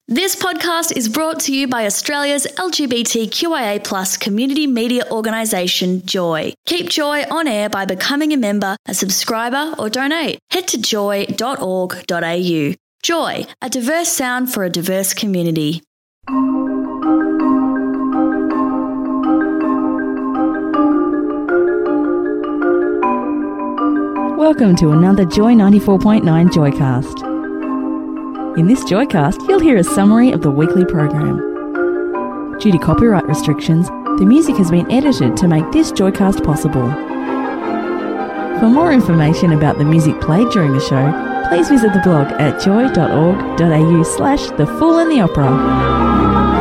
This podcast is brought to you by Australia's LGBTQIA+ community media organisation, Joy. Keep Joy on air by becoming a member, a subscriber or donate. Head to joy.org.au. Joy, a diverse sound for a diverse community. Welcome to another Joy 94.9 Joycast. In this Joycast, you'll hear a summary of the weekly program. Due to copyright restrictions, the music has been edited to make this Joycast possible. For more information about the music played during the show, please visit the blog at joy.org.au/The Fool and the Opera.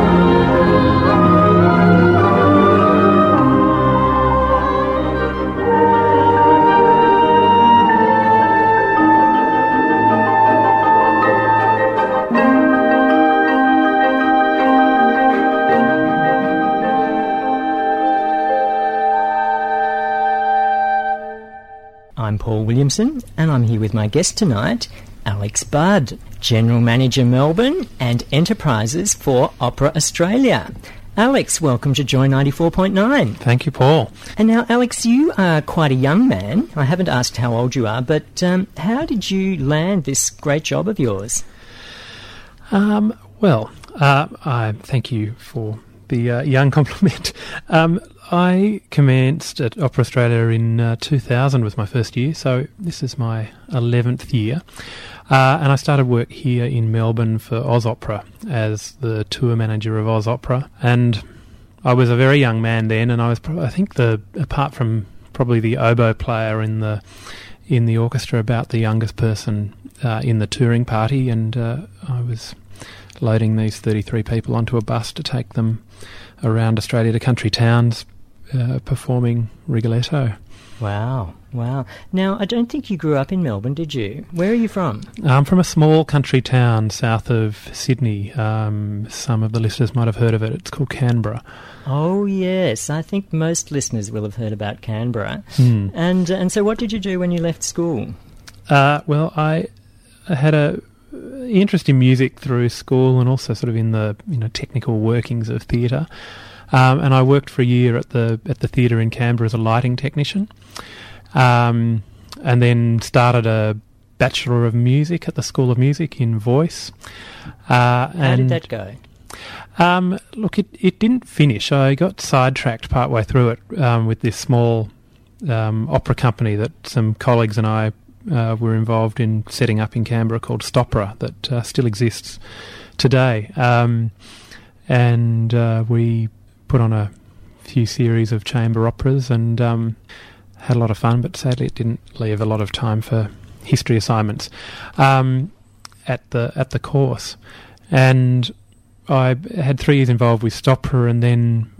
I'm Paul Williamson, and I'm here with my guest tonight, Alex Budd, General Manager Melbourne and Enterprises for Opera Australia. Alex, welcome to Joy 94.9. Thank you, Paul. And now, Alex, you are quite a young man. I haven't asked how old you are, but how did you land this great job of yours? I thank you for the young compliment. I commenced at Opera Australia in 2000 was my first year, so this is my 11th year. And I started work here in Melbourne for Oz Opera as the tour manager of Oz Opera. And I was a very young man then, and I was, apart from probably the oboe player in the orchestra, about the youngest person in the touring party. And I was loading these 33 people onto a bus to take them around Australia to country towns, performing Rigoletto. Wow. Now, I don't think you grew up in Melbourne, did you? Where are you from? I'm from a small country town south of Sydney. Some of the listeners might have heard of it. It's called Canberra. Oh, yes. I think most listeners will have heard about Canberra. And so what did you do when you left school? I had a interest in music through school and also sort of in the technical workings of theatre. And I worked for a year at the theatre in Canberra as a lighting technician, and then started a Bachelor of Music at the School of Music in voice. How did that go? It didn't finish. I got sidetracked partway through it with this small opera company that some colleagues and I were involved in setting up in Canberra called Stopera that still exists today. And we put on a few series of chamber operas and had a lot of fun, but sadly it didn't leave a lot of time for history assignments at the course. And I had 3 years involved with Stopera, and then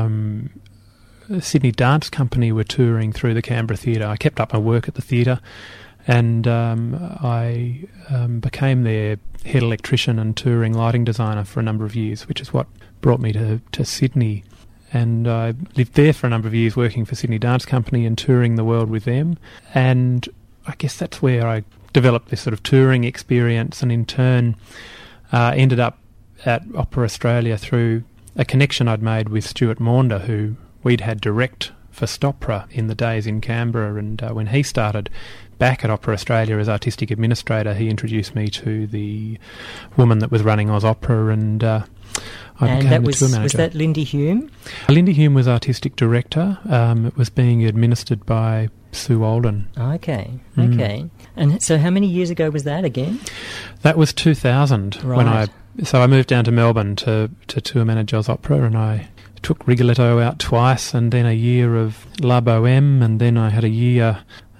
Sydney Dance Company were touring through the Canberra Theatre. I kept up my work at the theatre, and I became their head electrician and touring lighting designer for a number of years, which is what brought me to Sydney. And I lived there for a number of years working for Sydney Dance Company and touring the world with them. And I guess that's where I developed this sort of touring experience, and in turn ended up at Opera Australia through a connection I'd made with Stuart Maunder, who we'd had direct for Stopera in the days in Canberra. And when he started back at Opera Australia as artistic administrator, he introduced me to the woman that was running Oz Opera, and I became the tour manager. Was that Lindy Hume? Lindy Hume was artistic director. It was being administered by Sue Alden. Okay. And so how many years ago was that again? That was 2000. Right. So I moved down to Melbourne to tour manage Oz Opera, and I took Rigoletto out twice, and then a year of La Boheme, and then I had a year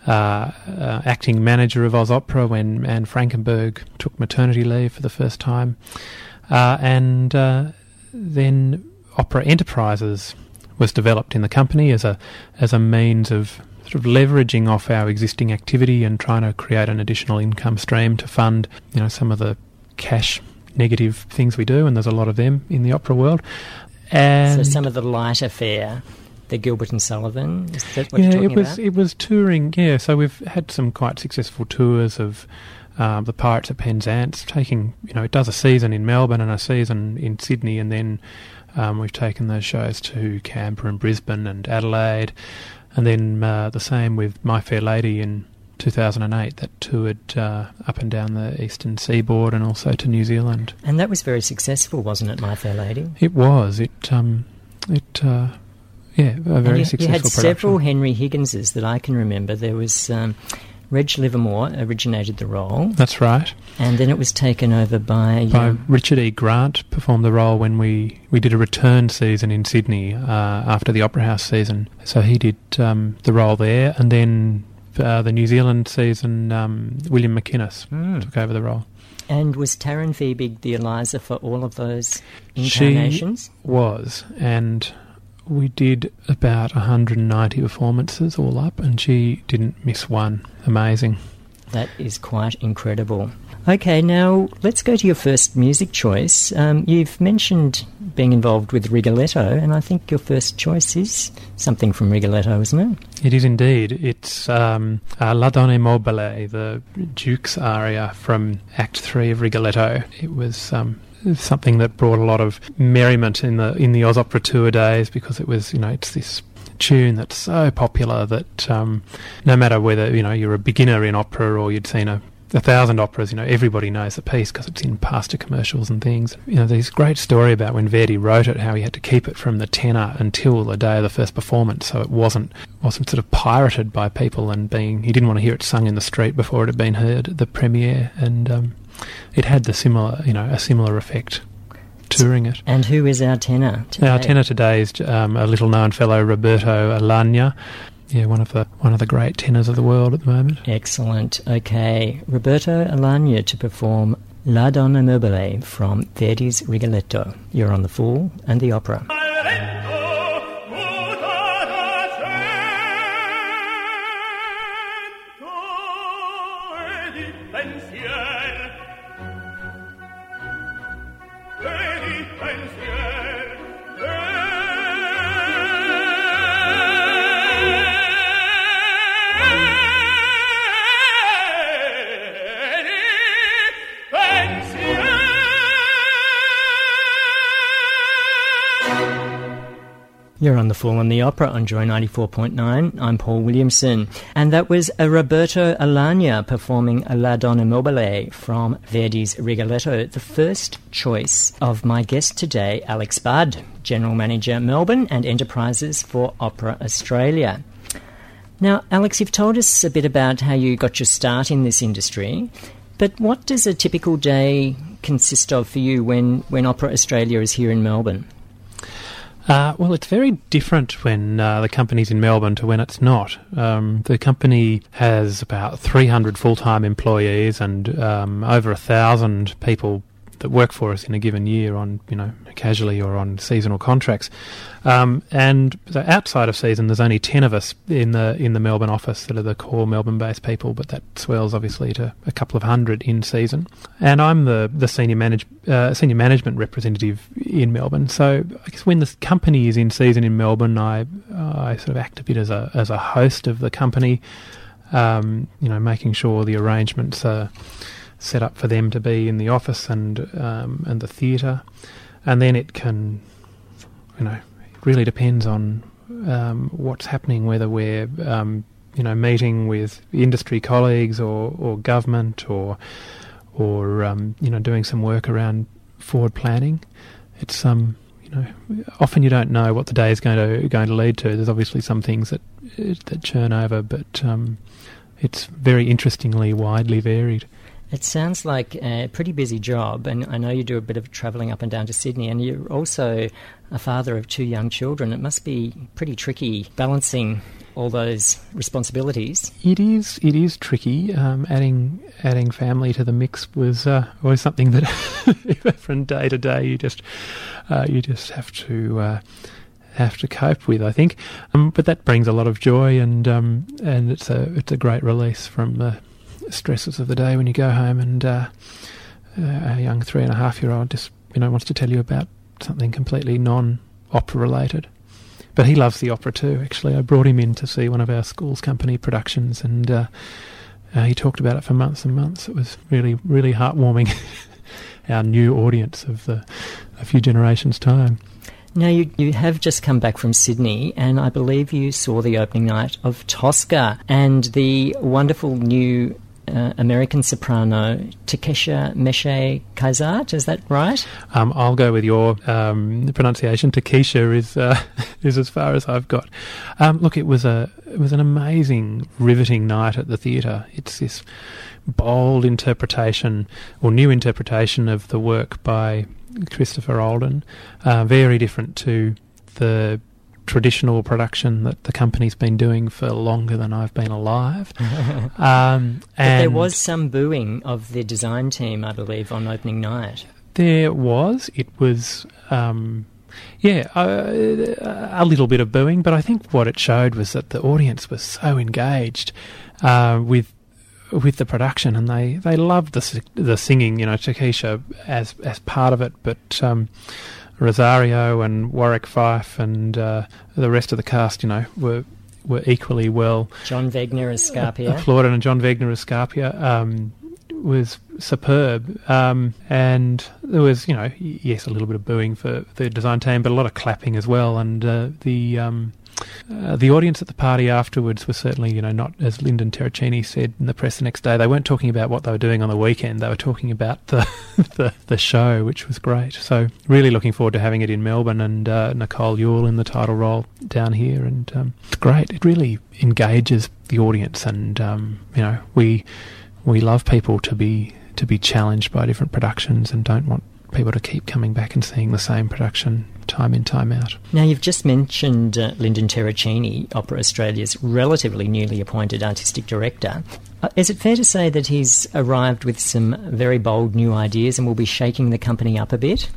acting manager of Oz Opera when Anne Frankenberg took maternity leave for the first time. And then Opera Enterprises was developed in the company as a means of sort of leveraging off our existing activity and trying to create an additional income stream to fund, some of the cash negative things we do, and there's a lot of them in the opera world. And so some of the lighter fare, the Gilbert and Sullivan, is that what you're talking about? It was touring, so we've had some quite successful tours of the Pirates of Penzance, taking, it does a season in Melbourne and a season in Sydney, and then we've taken those shows to Canberra and Brisbane and Adelaide, and then the same with My Fair Lady in 2008 that toured up and down the eastern seaboard and also to New Zealand. And that was very successful, wasn't it, My Fair Lady? It was. A very successful You had production. several Henry Higginses that I can remember. There was Reg Livermore originated the role. That's right. And then it was taken over by Richard E. Grant performed the role when we did a return season in Sydney after the Opera House season. So he did the role there, and then the New Zealand season, William McInnes took over the role. And was Taryn Fiebig the Eliza for all of those incarnations? She was, and we did about 190 performances all up, and she didn't miss one. Amazing. That is quite incredible. Okay, now let's go to your first music choice. You've mentioned being involved with Rigoletto, and I think your first choice is something from Rigoletto, isn't it? It is indeed. It's La Donna Mobile, the Duke's aria from Act 3 of Rigoletto. It was something that brought a lot of merriment in the Oz Opera Tour days, because it was, it's this tune that's so popular that no matter whether, you're a beginner in opera or you'd seen 1,000 operas, everybody knows the piece because it's in pasta commercials and things. There's this great story about when Verdi wrote it, how he had to keep it from the tenor until the day of the first performance, so it wasn't sort of pirated by people, and he didn't want to hear it sung in the street before it had been heard at the premiere, and it had a similar effect touring it. And who is our tenor today? Our tenor today is a little-known fellow, Roberto Alagna. Yeah, one of the great tenors of the world at the moment. Excellent. Okay, Roberto Alagna to perform La Donna Mobile from Verdi's Rigoletto. You're on The Fool and the Opera. You're on The Fool and the Opera on Joy 94.9. I'm Paul Williamson. And that was Roberto Alagna performing La Donna Mobile from Verdi's Rigoletto, the first choice of my guest today, Alex Budd, General Manager, Melbourne and Enterprises for Opera Australia. Now, Alex, you've told us a bit about how you got your start in this industry, but what does a typical day consist of for you when Opera Australia is here in Melbourne? Well, it's very different when the company's in Melbourne to when it's not. The company has about 300 full-time employees and over 1,000 people that work for us in a given year on, casually or on seasonal contracts. And so outside of season, there's only 10 of us in the Melbourne office that are the core Melbourne-based people, but that swells obviously to a couple of hundred in season. And I'm the senior management representative in Melbourne. So I guess when the company is in season in Melbourne, I sort of act a bit as a host of the company, making sure the arrangements are set up for them to be in the office and the theatre, and then it can, it really depends on what's happening, whether we're meeting with industry colleagues or government or doing some work around forward planning. It's often you don't know what the day is going to lead to. There's obviously some things that churn over, but it's very interestingly widely varied. It sounds like a pretty busy job, and I know you do a bit of travelling up and down to Sydney, and you're also a father of 2 young children. It must be pretty tricky balancing all those responsibilities. It is tricky. Adding family to the mix was always something that from day to day you just have to cope with, I think. But that brings a lot of joy, and it's a great release from the stresses of the day when you go home, and a young 3.5-year-old just wants to tell you about something completely non-opera related. But he loves the opera too. Actually, I brought him in to see one of our school's company productions, and he talked about it for months and months. It was really, really heartwarming. Our new audience of a few generations' time. Now, you have just come back from Sydney, and I believe you saw the opening night of Tosca and the wonderful new American soprano Takesha Meshe-Kaizat. Is that right? I'll go with your pronunciation. Takesha is as far as I've got. Look, it was an amazing, riveting night at the theatre. It's this bold interpretation, or new interpretation, of the work by Christopher Olden, very different to the traditional production that the company's been doing for longer than I've been alive. But there was some booing of the design team, I believe, on opening night. There was. It was, a little bit of booing, but I think what it showed was that the audience was so engaged with the production, and they loved the singing. Takesha as part of it, but Rosario and Warwick Fife and the rest of the cast, were equally well. John Wegner as Scarpia. Applauded, and John Wegner as Scarpia was superb. And there was, yes, a little bit of booing for the design team, but a lot of clapping as well. And the audience at the party afterwards was certainly, not, as Lyndon Terracini said in the press the next day, they weren't talking about what they were doing on the weekend. They were talking about the show, which was great. So really looking forward to having it in Melbourne, and Nicole Ewell in the title role down here. And it's great. It really engages the audience, and we love people to be challenged by different productions, and don't want people to keep coming back and seeing the same production time in, time out. Now, you've just mentioned Lyndon Terracini, Opera Australia's relatively newly appointed artistic director. Is it fair to say that he's arrived with some very bold new ideas and will be shaking the company up a bit?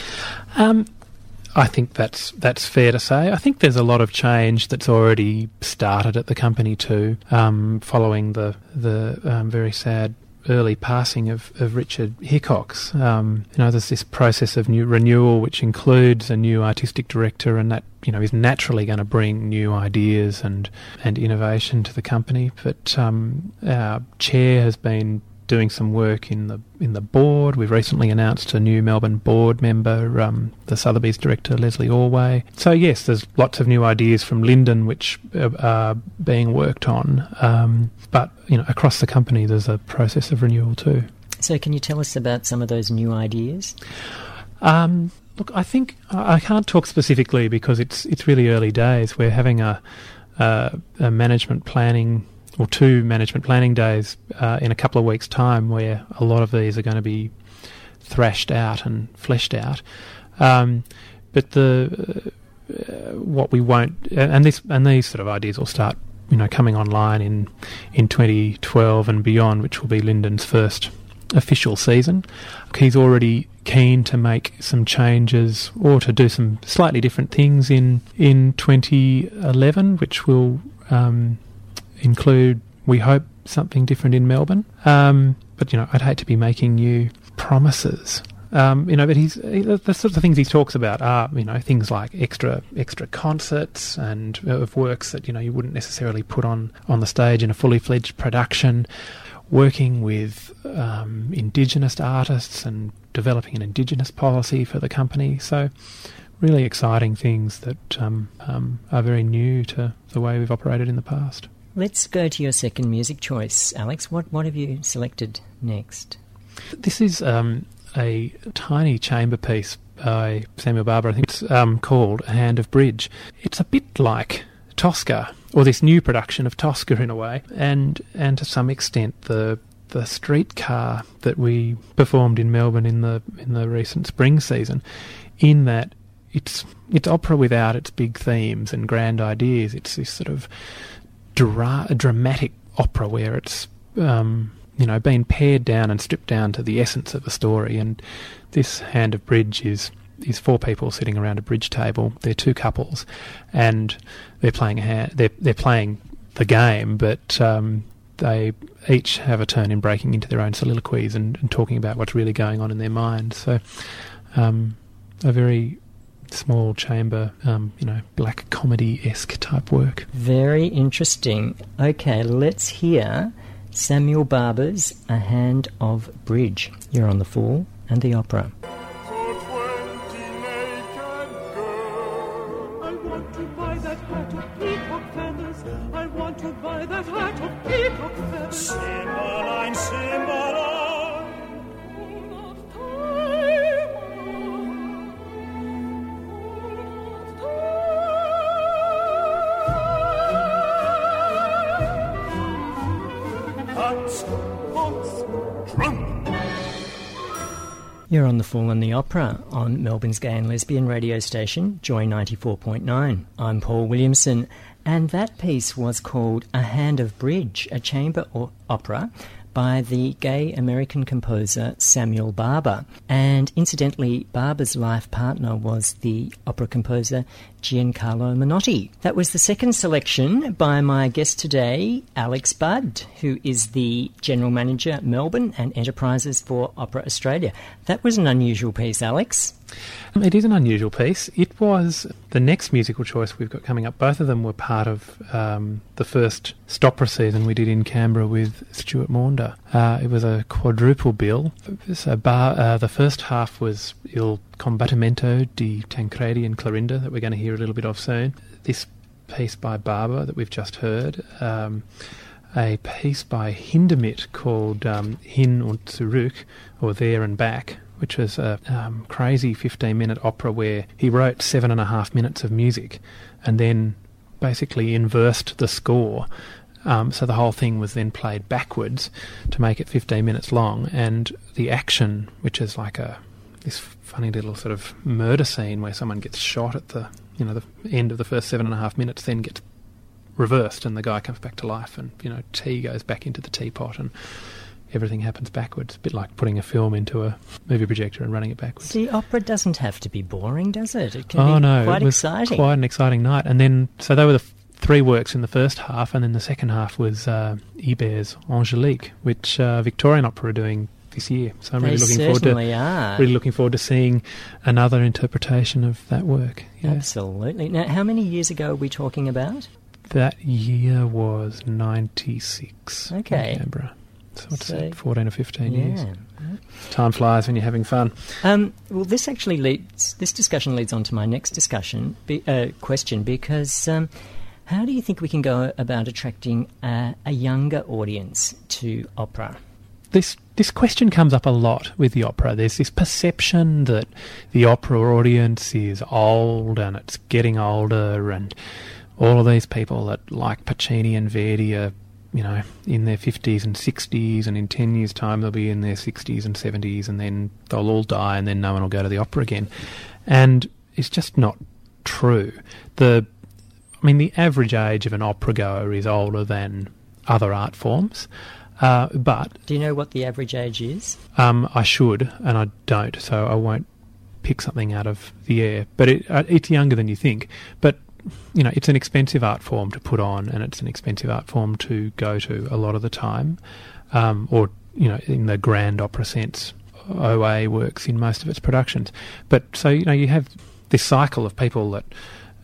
I think that's fair to say. I think there's a lot of change that's already started at the company too, following the very sad early passing of Richard Hickox. There's this process of new renewal, which includes a new artistic director, and that is naturally going to bring new ideas and innovation to the company. But our chair has been doing some work in the board. We've recently announced a new Melbourne board member, the Sotheby's director, Leslie Orway. So yes, there's lots of new ideas from Lyndon which are being worked on. But across the company, there's a process of renewal too. So can you tell us about some of those new ideas? Look, I think I can't talk specifically because it's really early days. We're having a management planning, or 2 management planning days in a couple of weeks' time, where a lot of these are going to be thrashed out and fleshed out. But what we won't, and these sort of ideas will start, coming online in 2012 and beyond, which will be Lyndon's first official season. He's already keen to make some changes, or to do some slightly different things in 2011, which will include, we hope, something different in Melbourne. But I'd hate to be making you promises. But the sort of things he talks about are, things like extra concerts and of works that you wouldn't necessarily put on the stage in a fully fledged production. Working with Indigenous artists and developing an Indigenous policy for the company. So really exciting things that are very new to the way we've operated in the past. Let's go to your second music choice, Alex. What have you selected next? This is a tiny chamber piece by Samuel Barber. I think it's called A Hand of Bridge. It's a bit like Tosca, or this new production of Tosca in a way, and to some extent the streetcar that we performed in Melbourne in the recent spring season, in that it's opera without its big themes and grand ideas. It's this sort of dramatic opera where it's been pared down and stripped down to the essence of the story. And this Hand of Bridge is 4 people sitting around a bridge table. They're 2 couples, and they're playing they're playing the game, but they each have a turn in breaking into their own soliloquies and talking about what's really going on in their mind. So a very small chamber, black comedy-esque type work. Very interesting. Okay, let's hear Samuel Barber's A Hand of Bridge. You're on The Fool and the Opera. Cymbeline, Cymbeline. Hans, drum. You're on The Fool and the Opera on Melbourne's gay and lesbian radio station, Joy 94.9. I'm Paul Williamson, and that piece was called A Hand of Bridge, a chamber opera by the gay American composer Samuel Barber. And incidentally, Barber's life partner was the opera composer Giancarlo Menotti. That was the second selection by my guest today, Alex Budd, who is the General Manager, Melbourne and Enterprises for Opera Australia. That was an unusual piece, Alex. It is an unusual piece. It was the next musical choice we've got coming up. Both of them were part of the first Stopera season we did in Canberra with Stuart Maunder. It was a quadruple bill. So the first half was Il Combattimento di Tancredi and Clorinda, that we're going to hear a little bit of soon. This piece by Barber that we've just heard. A piece by Hindemith called Hin und Zurück, or There and Back, which was a crazy 15-minute opera where he wrote 7.5 minutes of music and then basically inversed the score. So the whole thing was then played backwards to make it 15 minutes long. And the action, which is like this funny little sort of murder scene where someone gets shot at the end of the first 7.5 minutes, then gets reversed and the guy comes back to life, and tea goes back into the teapot and everything happens backwards. A bit like putting a film into a movie projector and running it backwards. See, opera doesn't have to be boring, does it? It can be quite exciting. Quite an exciting night. And then, so they were the three works in the first half, and then the second half was Iber's Angélique, which Victorian Opera are doing this year. So I'm really looking forward to seeing another interpretation of that work. Yeah. Absolutely. Now, how many years ago are we talking about? That year was 96 in Canberra. So what's that, 14 or 15 years? Time flies when you're having fun. Well, this discussion leads on to my next question, because how do you think we can go about attracting a younger audience to opera? This question comes up a lot with the opera. There's this perception that the opera audience is old and it's getting older, and all of these people that like Puccini and Verdi are in their 50s and 60s, and in 10 years' time they'll be in their 60s and 70s, and then they'll all die, and then no one will go to the opera again. And it's just not true. The average age of an opera goer is older than other art forms. But do you know what the average age is? I should, and I don't, so I won't pick something out of the air. But it's younger than you think. But it's an expensive art form to put on, and it's an expensive art form to go to a lot of the time. Or in the grand opera sense, OA works in most of its productions. But so you have this cycle of people that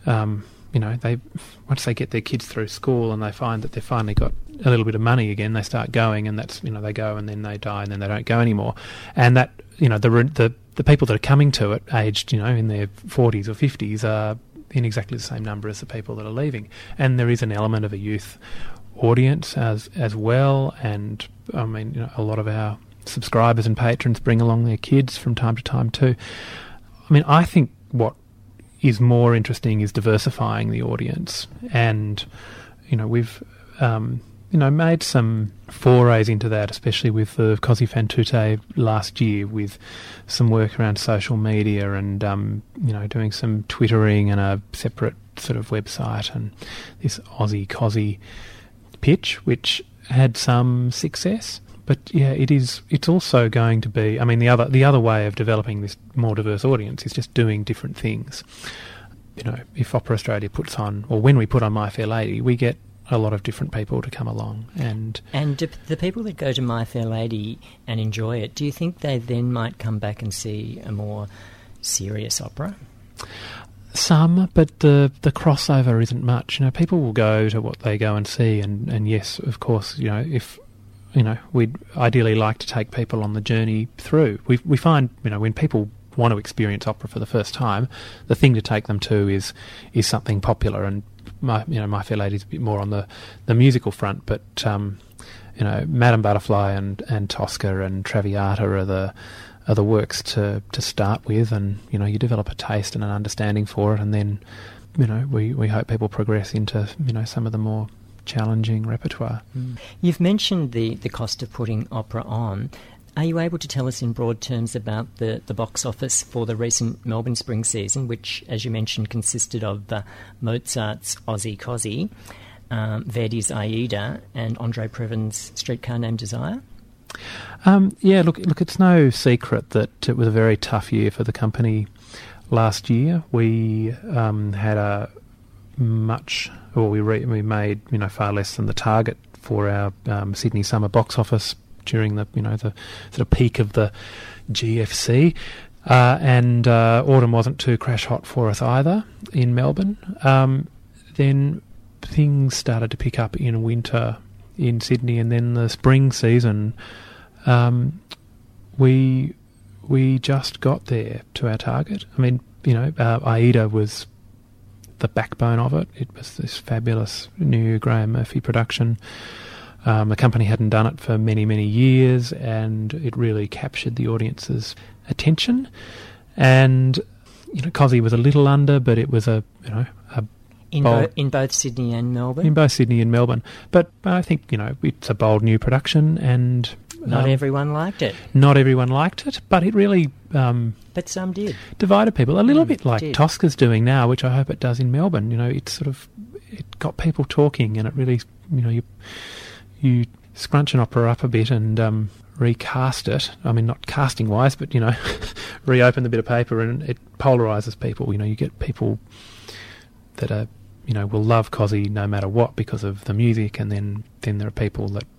they once they get their kids through school and they find that they've finally got a little bit of money again, they start going, and that's they go and then they die and then they don't go anymore. And that the people that are coming to it, aged in their 40s or 50s, are in exactly the same number as the people that are leaving. And there is an element of a youth audience as well. And a lot of our subscribers and patrons bring along their kids from time to time too. I think what is more interesting is diversifying the audience, and we've made some forays into that, especially with the Così fan tutte last year, with some work around social media and doing some twittering and a separate sort of website, and this Aussie Così pitch, which had some success. But yeah, it's also going to be, the other way of developing this more diverse audience is just doing different things. If Opera Australia puts on, or when we put on My Fair Lady, we get a lot of different people to come along. And the people that go to My Fair Lady and enjoy it, do you think they then might come back and see a more serious opera? Some, but the crossover isn't much. People will go to what they go and see, and yes, of course, if we'd ideally like to take people on the journey through. We find, when people want to experience opera for the first time, the thing to take them to is something popular. And My Fair Lady's a bit more on the musical front, but Madame Butterfly and Tosca and Traviata are the works to start with, and you develop a taste and an understanding for it, and then we hope people progress into some of the more challenging repertoire. You've mentioned the cost of putting opera on. Are you able to tell us in broad terms about the box office for the recent Melbourne Spring season, which, as you mentioned, consisted of Mozart's Ozzy Cozzy, Verdi's Aida, and Andre Previn's Streetcar Named Desire? Look, it's no secret that it was a very tough year for the company last year. We had we made far less than the target for our Sydney summer box office during the the sort of peak of the GFC, and autumn wasn't too crash hot for us either in Melbourne. Then things started to pick up in winter in Sydney, and then the spring season, we just got there to our target. I mean, Aida was the backbone of it. It was this fabulous new Graham Murphy production. The company hadn't done it for many, many years, and it really captured the audience's attention. And Cozzy was a little under, but it was in both Sydney and Melbourne. In both Sydney and Melbourne, but I think it's a bold new production, and not everyone liked it. Not everyone liked it, but it really but some did. Divided people a little bit, like Tosca's doing now, which I hope it does in Melbourne. It got people talking, and it really you scrunch an opera up a bit and recast it. I mean, not casting wise, but reopen the bit of paper, and it polarises people. You get people that are will love Cozzy no matter what because of the music, and then there are people that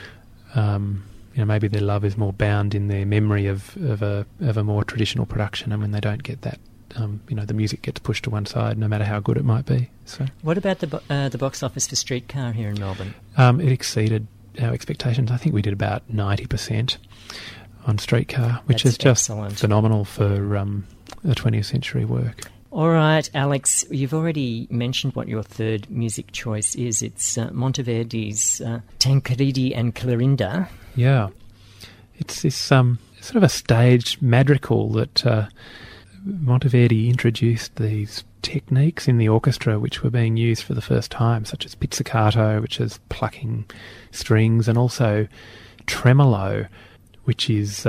maybe their love is more bound in their memory of a more traditional production, and when they don't get that, the music gets pushed to one side, no matter how good it might be. So, what about the box office for Streetcar here in Melbourne? It exceeded our expectations. I think we did about 90% on Streetcar, which is just excellent. Phenomenal for a 20th century work. All right, Alex, you've already mentioned what your third music choice is. It's Monteverdi's Tancredi and Clorinda. Yeah. It's this sort of a staged madrigal that Monteverdi introduced these techniques in the orchestra which were being used for the first time, such as pizzicato, which is plucking strings, and also tremolo, which is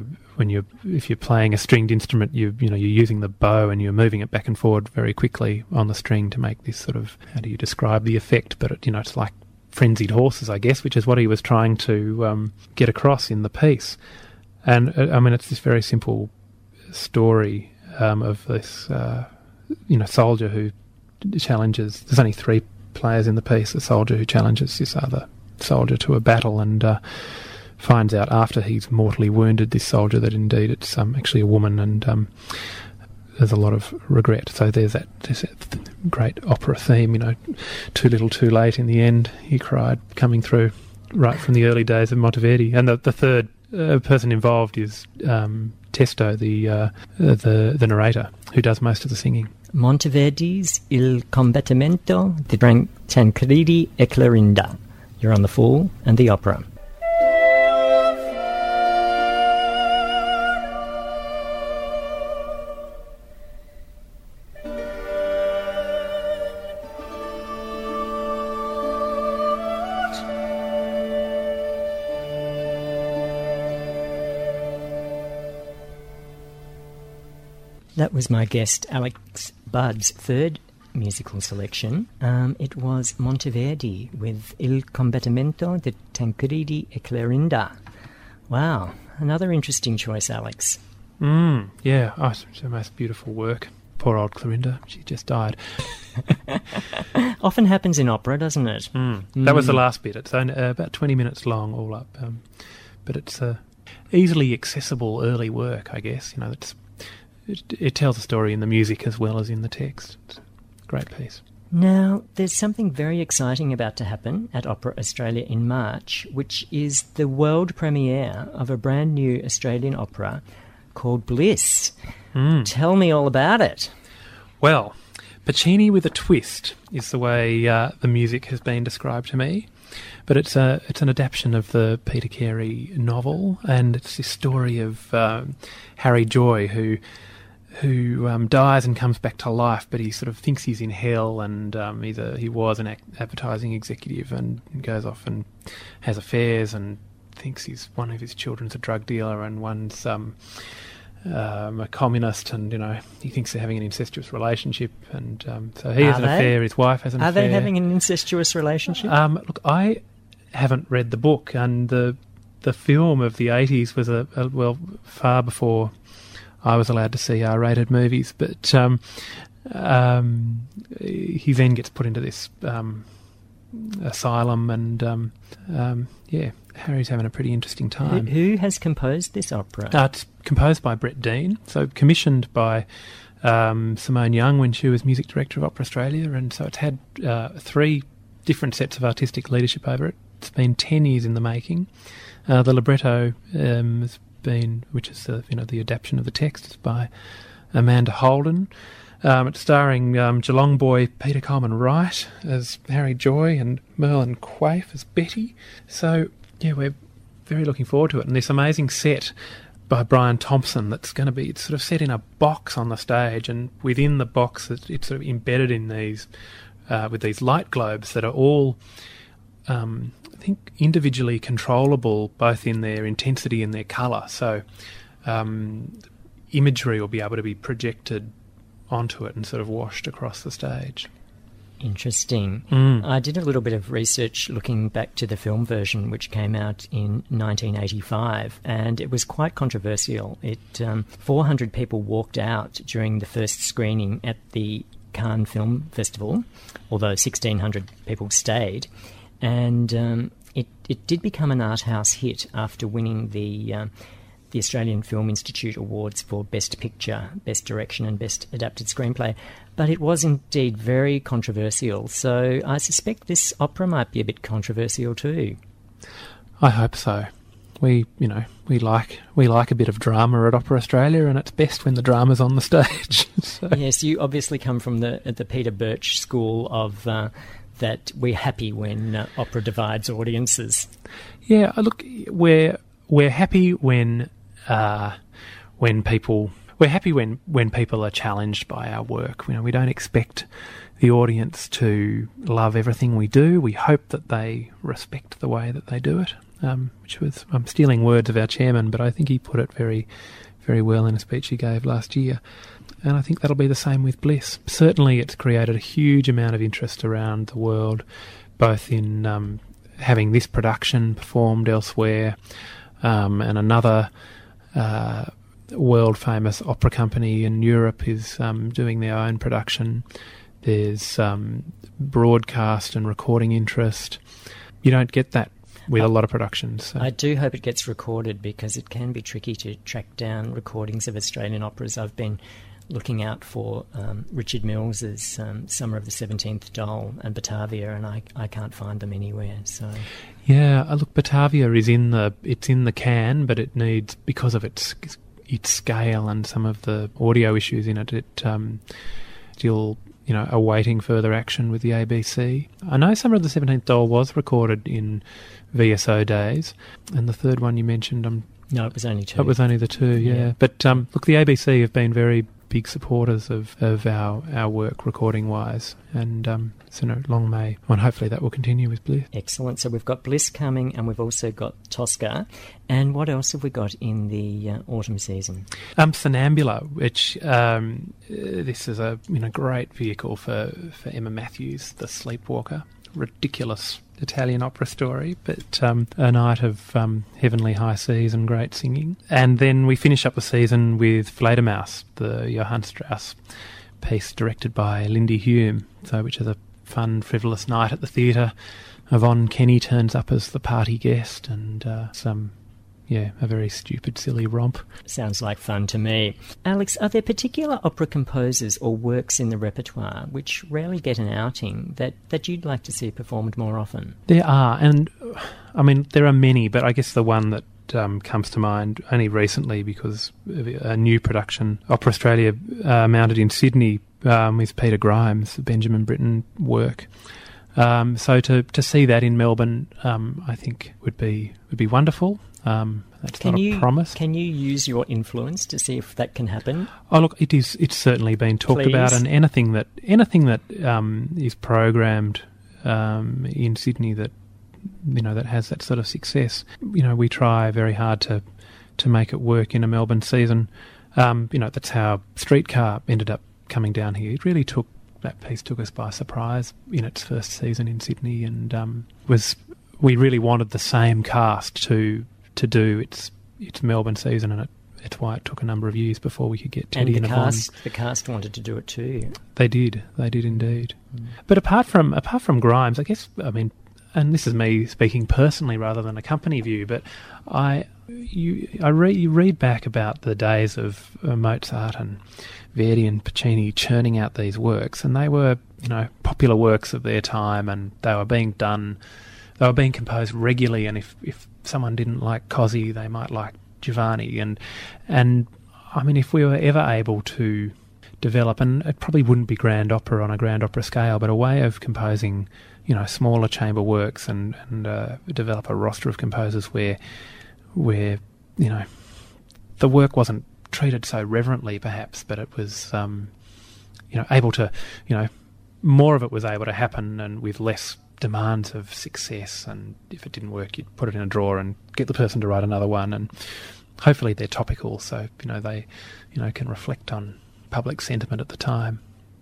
if you're playing a stringed instrument, you're using the bow and you're moving it back and forward very quickly on the string to make this sort of, how do you describe the effect? But it's like frenzied horses, I guess, which is what he was trying to get across in the piece. And it's this very simple story of this soldier who challenges. There's only three players in the piece. A soldier who challenges this other soldier to a battle, and finds out after he's mortally wounded this soldier that indeed it's actually a woman, and there's a lot of regret. So there's that great opera theme, too little too late in the end, he cried, coming through right from the early days of Monteverdi. And the third person involved is Testo, the narrator, who does most of the singing. Monteverdi's Il combattimento di Tancredi e Clorinda. You're on The Fool and the Opera. That was my guest Alex Budd's third musical selection. It was Monteverdi with Il combattimento di Tancredi e Clorinda. Wow, another interesting choice, Alex. Yeah, it's the most beautiful work. Poor old Clorinda, she just died. Often happens in opera, doesn't it? That was the last bit. It's only, about 20 minutes long all up. But it's easily accessible early work, I guess. It tells a story in the music as well as in the text. It's a great piece. Now, there's something very exciting about to happen at Opera Australia in March, which is the world premiere of a brand new Australian opera called Bliss. Tell me all about it. Well, Puccini with a twist is the way the music has been described to me. But it's an adaptation of the Peter Carey novel, and it's this story of Harry Joy who dies and comes back to life, but he sort of thinks he's in hell, and he was an advertising executive and goes off and has affairs and thinks one of his children's a drug dealer and one's a communist, and he thinks they're having an incestuous relationship, and so he has an affair, his wife has an affair. Are they having an incestuous relationship? Look, I haven't read the book, and the film of the 80s was well far before I was allowed to see R-rated movies, but he then gets put into this asylum, and Harry's having a pretty interesting time. Who has composed this opera? It's composed by Brett Dean, so commissioned by Simone Young when she was music director of Opera Australia, and so it's had 3 different sets of artistic leadership over it. It's been 10 years in the making. The libretto has been, which is the adaptation of the text, is by Amanda Holden. It's starring Geelong boy Peter Coleman Wright as Harry Joy and Merlin Quaife as Betty. So yeah, we're very looking forward to it. And this amazing set by Brian Thompson that's going to be, it's sort of set in a box on the stage, and within the box it's sort of embedded in these with these light globes that are all I think individually controllable both in their intensity and their colour. So imagery will be able to be projected onto it and sort of washed across the stage. Interesting. I did a little bit of research looking back to the film version, which came out in 1985, and it was quite controversial. 400 people walked out during the first screening at the Cannes Film Festival, although 1,600 people stayed, and it did become an art house hit after winning the Australian Film Institute Awards for Best Picture, Best Direction and Best Adapted Screenplay. But it was indeed very controversial, so I suspect this opera might be a bit controversial too. I hope so. We like a bit of drama at Opera Australia, and it's best when the drama's on the stage. So. Yes, you obviously come from the Peter Birch school of that we're happy when opera divides audiences. Yeah, look, we're happy when people are challenged by our work. We don't expect the audience to love everything we do. We hope that they respect the way that they do it. I'm stealing words of our chairman, but I think he put it very, very well in a speech he gave last year. And I think that'll be the same with Bliss. Certainly it's created a huge amount of interest around the world, both in having this production performed elsewhere, and another world-famous opera company in Europe is doing their own production. There's broadcast and recording interest. You don't get that with a lot of productions. So. I do hope it gets recorded, because it can be tricky to track down recordings of Australian operas. I've been looking out for Richard Mills's Summer of the 17th Doll and Batavia, and I can't find them anywhere. So yeah, look, Batavia is in the can, but it needs, because of its scale and some of the audio issues in it, still awaiting further action with the ABC. I know Summer of the 17th Doll was recorded in VSO days, and the third one you mentioned, no, it was only 2. It was only the 2, yeah. But look, the ABC have been very big supporters of our work recording-wise, and so long may, and hopefully that will continue with Bliss. Excellent. So we've got Bliss coming, and we've also got Tosca. And what else have we got in the autumn season? Somnambula, which this is a great vehicle for Emma Matthews, the sleepwalker. Ridiculous Italian opera story, but a night of heavenly high seas and great singing. And then we finish up the season with Fledermaus, the Johann Strauss piece directed by Lindy Hume, which is a fun, frivolous night at the theatre. Yvonne Kenny turns up as the party guest, and some a very stupid, silly romp. Sounds like fun to me. Alex, are there particular opera composers or works in the repertoire which rarely get an outing that you'd like to see performed more often? There are, and I mean, there are many, but I guess the one that comes to mind only recently because of a new production, Opera Australia, mounted in Sydney with Peter Grimes, the Benjamin Britten work. So to see that in Melbourne, I think would be wonderful. That's not a promise. Can you use your influence to see if that can happen? Oh, look, it's certainly been talked about, and anything that is programmed in Sydney that that has that sort of success, we try very hard to make it work in a Melbourne season. That's how Streetcar ended up coming down here. That piece took us by surprise in its first season in Sydney, and we really wanted the same cast to do its Melbourne season, and it's why it took a number of years before we could get Teddy and Yvonne. The cast wanted to do it too. They did indeed. But apart from Grimes, I guess, I mean, and this is me speaking personally rather than a company view, but you read back about the days of Mozart and Verdi and Puccini churning out these works, and they were, popular works of their time, and they were being composed regularly, and if someone didn't like Cozzi, they might like Giovanni, and I mean, if we were ever able to develop, and it probably wouldn't be grand opera on a grand opera scale, but a way of composing, smaller chamber works and develop a roster of composers where the work wasn't treated so reverently, perhaps, but it was able to, more of it was able to happen, and with less demands of success. And if it didn't work, you'd put it in a drawer and get the person to write another one, and hopefully they're topical, so they can reflect on public sentiment at the time.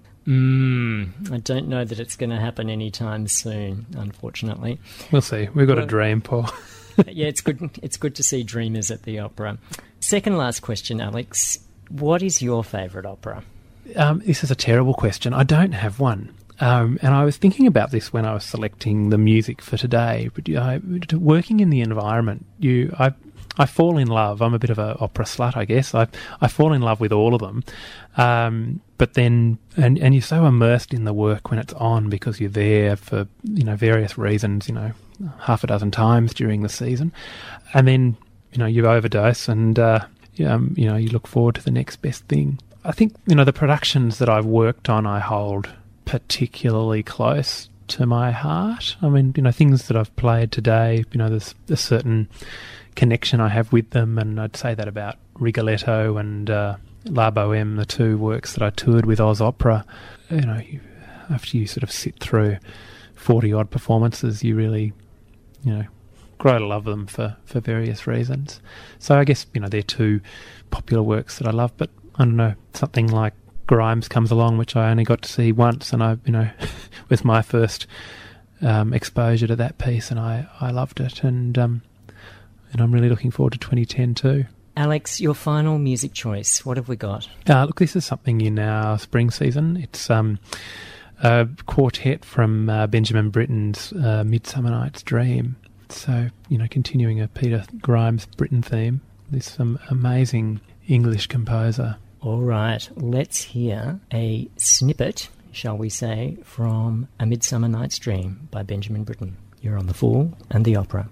I don't know that it's going to happen anytime soon, unfortunately. We'll see. We've got a dream, Paul. Yeah, it's good. It's good to see dreamers at the opera. Second last question, Alex. What is your favourite opera? This is a terrible question. I don't have one. And I was thinking about this when I was selecting the music for today. But working in the environment, I fall in love. I'm a bit of an opera slut, I guess. I fall in love with all of them. But then, and you're so immersed in the work when it's on because you're there for, various reasons, half a dozen times during the season. And then, you overdose and, you look forward to the next best thing. I think, the productions that I've worked on, I hold particularly close to my heart. I mean, things that I've played today, there's a certain connection I have with them, and I'd say that about Rigoletto and La Boheme, the two works that I toured with Oz Opera. After you sort of sit through 40-odd performances, you really, grow to love them for various reasons. So I guess, they're two popular works that I love, but I don't know, something like Grimes comes along, which I only got to see once, and was my first exposure to that piece, and I loved it, and I'm really looking forward to 2010 too. Alex, your final music choice, what have we got? Look, this is something in our spring season. It's a quartet from Benjamin Britten's Midsummer Night's Dream. So, continuing a Peter Grimes Britten theme, this amazing English composer. All right, let's hear a snippet, shall we say, from A Midsummer Night's Dream by Benjamin Britten. You're on The Fool and the Opera.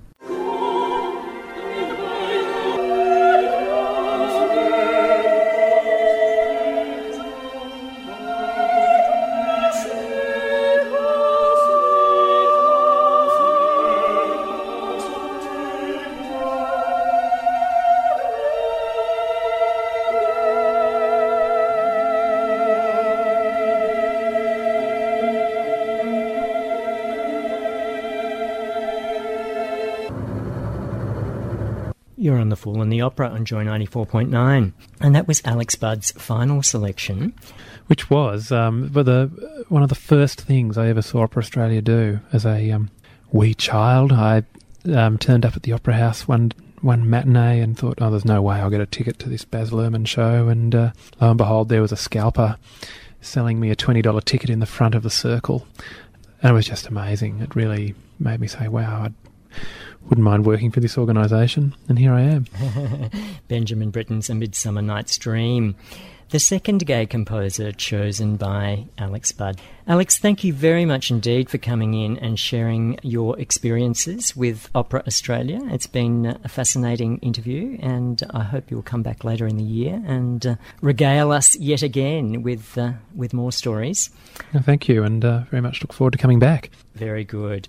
You're on The Fool and the Opera on Joy 94.9. And that was Alex Budd's final selection. Which was one of the first things I ever saw Opera Australia do. As a wee child, I turned up at the Opera House one matinee and thought, there's no way I'll get a ticket to this Baz Luhrmann show. And lo and behold, there was a scalper selling me a $20 ticket in the front of the circle. And it was just amazing. It really made me say, wow, wouldn't mind working for this organisation, and here I am. Benjamin Britten's A Midsummer Night's Dream, the second gay composer chosen by Alex Budd. Alex, thank you very much indeed for coming in and sharing your experiences with Opera Australia. It's been a fascinating interview, and I hope you'll come back later in the year and regale us yet again with more stories. Well, thank you, and very much look forward to coming back. Very good.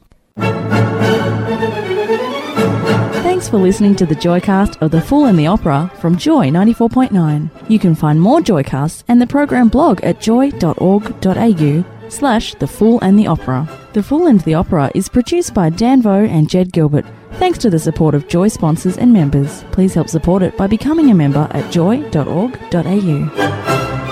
Thanks for listening to the Joycast of The Fool and the Opera from Joy 94.9. You can find more Joycasts and the program blog at joy.org.au/The Fool and the Opera. The Fool and the Opera is produced by Dan Vo and Jed Gilbert. Thanks to the support of Joy sponsors and members. Please help support it by becoming a member at joy.org.au.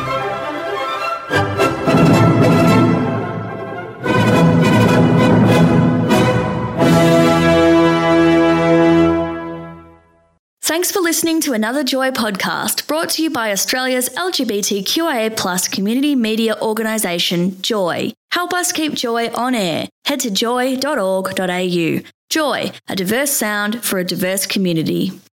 Thanks for listening to another Joy podcast brought to you by Australia's LGBTQIA+ community media organisation, Joy. Help us keep Joy on air. Head to joy.org.au. Joy, a diverse sound for a diverse community.